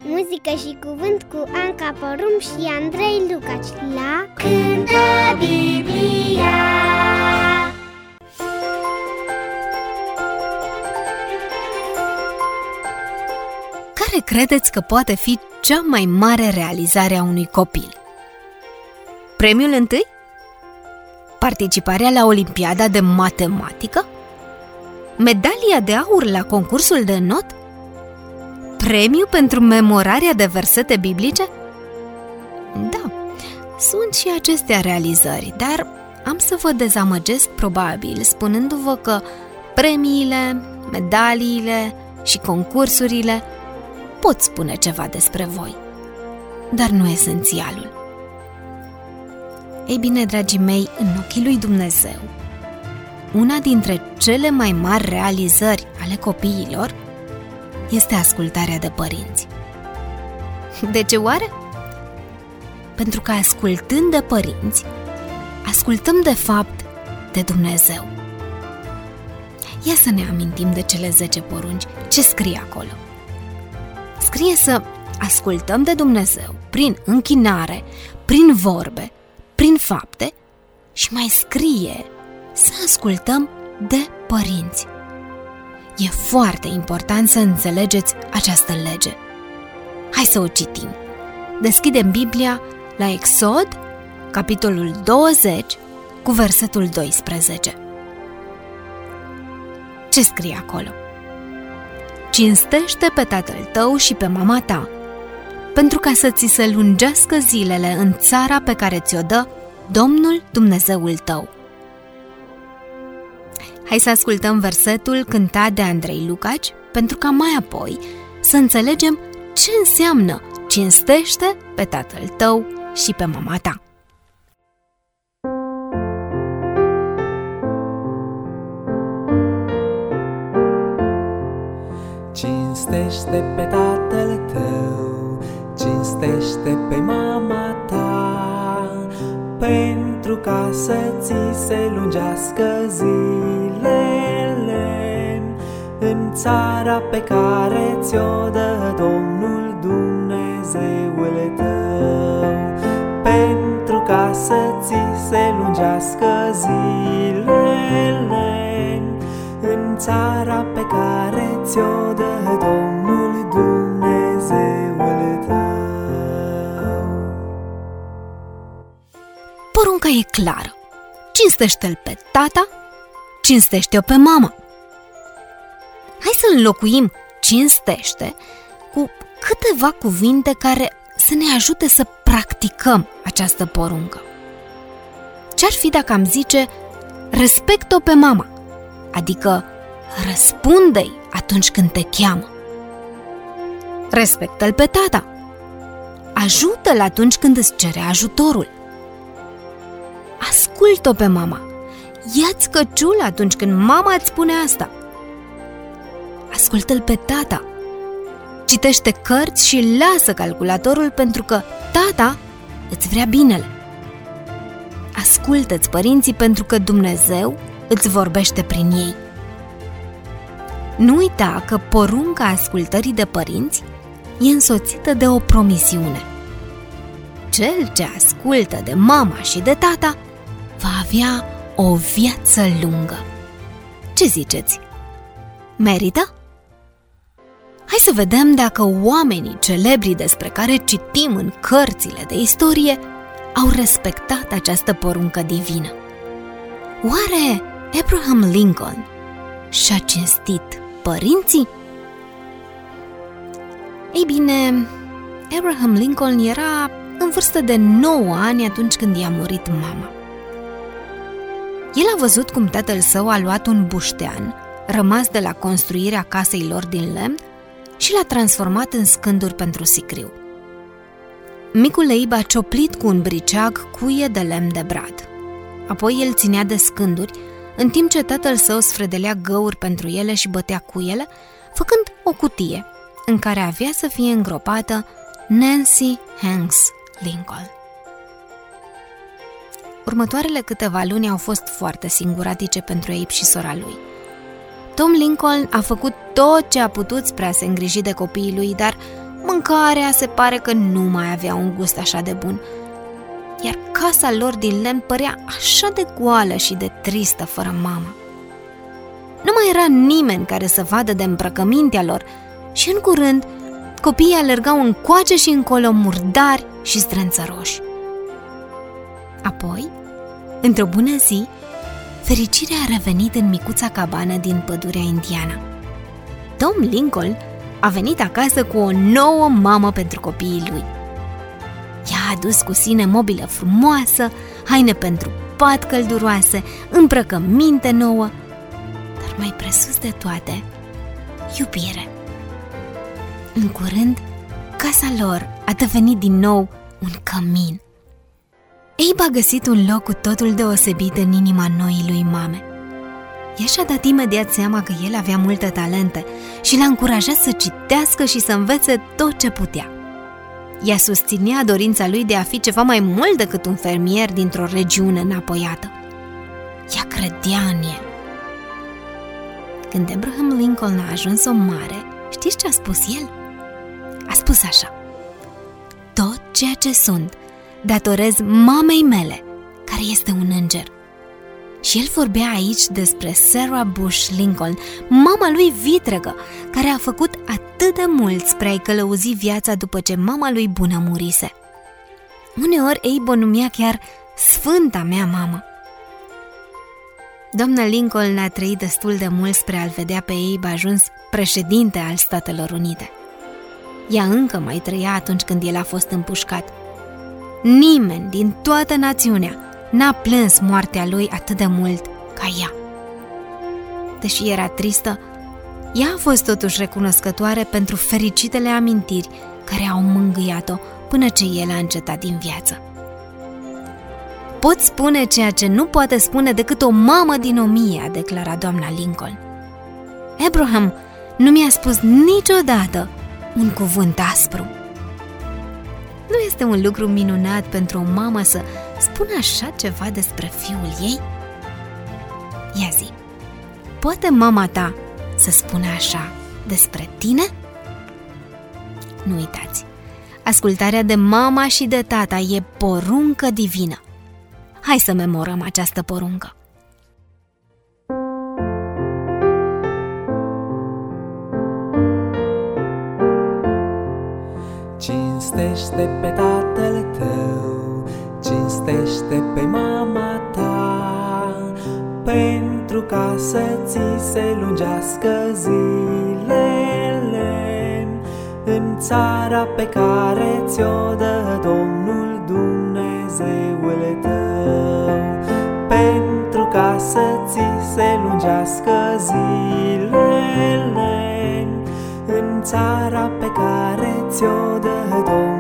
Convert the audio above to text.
Muzică și cuvânt cu Anca Porum și Andrei Lucaci la Cântă Biblia. Care credeți că poate fi cea mai mare realizare a unui copil? Premiul întâi? Participarea la Olimpiada de Matematică? Medalia de aur la concursul de not? Premiu pentru memorarea de versete biblice? Da, sunt și acestea realizări, dar am să vă dezamăgesc probabil spunându-vă că premiile, medaliile și concursurile pot spune ceva despre voi, dar nu esențialul. Ei bine, dragii mei, în ochii lui Dumnezeu, una dintre cele mai mari realizări ale copiilor este ascultarea de părinți. De ce oare? Pentru că ascultând de părinți, ascultăm de fapt de Dumnezeu. Ia să ne amintim de cele 10 porunci. Ce scrie acolo? Scrie să ascultăm de Dumnezeu prin închinare, prin vorbe, prin fapte și mai scrie să ascultăm de părinți. E foarte important să înțelegeți această lege. Hai să o citim. Deschidem Biblia la Exod, capitolul 20, cu versetul 12. Ce scrie acolo? Cinstește pe tatăl tău și pe mama ta, pentru ca să ți se lungească zilele în țara pe care ți-o dă Domnul Dumnezeul tău. Hai să ascultăm versetul cântat de Andrei Lucaci, pentru ca mai apoi să înțelegem ce înseamnă cinstește pe tatăl tău și pe mama ta. Cinstește pe tatăl tău, cinstește pe mama ta, pentru ca să ți se lungească zilele în țara pe care ți-o dă Domnul Dumnezeul tău, pentru ca să ți se lungească zilele în țara pe care ți-o dă Domnul Dumnezeul tău. Porunca e clară. Cinstește-l pe tata, cinstește-o pe mama. Hai să înlocuim cinstește cu câteva cuvinte care să ne ajute să practicăm această poruncă. Ce-ar fi dacă am zice respect-o pe mama, adică răspunde-i atunci când te cheamă. Respectă-l pe tata, ajută-l atunci când îți cere ajutorul. Ascultă-o pe mama, ia-ți căciul atunci când mama îți spune asta. Ascultă-l pe tata, citește cărți și lasă calculatorul pentru că tata îți vrea binele. Ascultă-ți părinții pentru că Dumnezeu îți vorbește prin ei. Nu uita că porunca ascultării de părinți e însoțită de o promisiune. Cel ce ascultă de mama și de tata va avea o viață lungă. Ce ziceți? Merită? Hai să vedem dacă oamenii celebri despre care citim în cărțile de istorie au respectat această poruncă divină. Oare Abraham Lincoln și-a cinstit părinții? Ei bine, Abraham Lincoln era în vârstă de 9 ani atunci când i-a murit mama. El a văzut cum tatăl său a luat un buștean rămas de la construirea casei lor din lemn și l-a transformat în scânduri pentru sicriu. Micul Leib a cioplit cu un briceag cuie de lemn de brad. Apoi el ținea de scânduri, în timp ce tatăl său sfredelea găuri pentru ele și bătea cuiele, făcând o cutie în care avea să fie îngropată Nancy Hanks Lincoln. Următoarele câteva luni au fost foarte singuratice pentru Abe și sora lui. Tom Lincoln a făcut tot ce a putut spre a se îngriji de copiii lui, dar Mâncarea se pare că nu mai avea un gust așa de bun, iar casa lor din lemn părea așa de goală și de tristă fără mama. Nu mai era nimeni care să vadă de îmbrăcămintea lor și în curând copiii alergau încoace și încolo murdari și zdrânțăroși. Apoi, într-o bună zi, fericirea a revenit în micuța cabană din pădurea indiană. Tom Lincoln a venit acasă cu o nouă mamă pentru copiii lui. Ea a adus cu sine mobilă frumoasă, haine pentru pat călduroase, îmbrăcăminte nouă, dar mai presus de toate, iubire. În curând, casa lor a devenit din nou un cămin. Abe a găsit un loc cu totul deosebit în inima noii lui mame. Ea și-a dat imediat seama că el avea multe talente și l-a încurajat să citească și să învețe tot ce putea. Ea susținea dorința lui de a fi ceva mai mult decât un fermier dintr-o regiune înapoiată. Ea credea în el. Când Abraham Lincoln a ajuns om mare, știți ce a spus el? A spus așa: tot ceea ce sunt datorez mamei mele, care este un înger. Și el vorbea aici despre Sarah Bush Lincoln, mama lui vitregă, care a făcut atât de mult spre a-i călăuzi viața după ce mama lui bună murise. Uneori Abe o numea chiar sfânta mea mamă. Doamna Lincoln a trăit destul de mult spre a-l vedea pe Abe ajuns președinte al Statelor Unite. Ea încă mai trăia atunci când el a fost împușcat. Nimeni din toată națiunea n-a plâns moartea lui atât de mult ca ea. Deși era tristă, ea a fost totuși recunoscătoare pentru fericitele amintiri care au mângâiat-o până ce el a încetat din viață. Pot spune ceea ce nu poate spune decât o mamă din 1000, a declarat doamna Lincoln. Abraham nu mi-a spus niciodată un cuvânt aspru. Nu este un lucru minunat pentru o mamă să spună așa ceva despre fiul ei? Ia zi, poate mama ta să spună așa despre tine? Nu uitați, ascultarea de mama și de tata e poruncă divină. Hai să memorăm această poruncă. Cinstește pe tatăl tău, cinstește pe mama ta, pentru ca să ți se lungească zilele în țara pe care ți-o dă Domnul Dumnezeul tău, pentru ca să ți se lungească zilele în țara pe care ți-o dă Domnul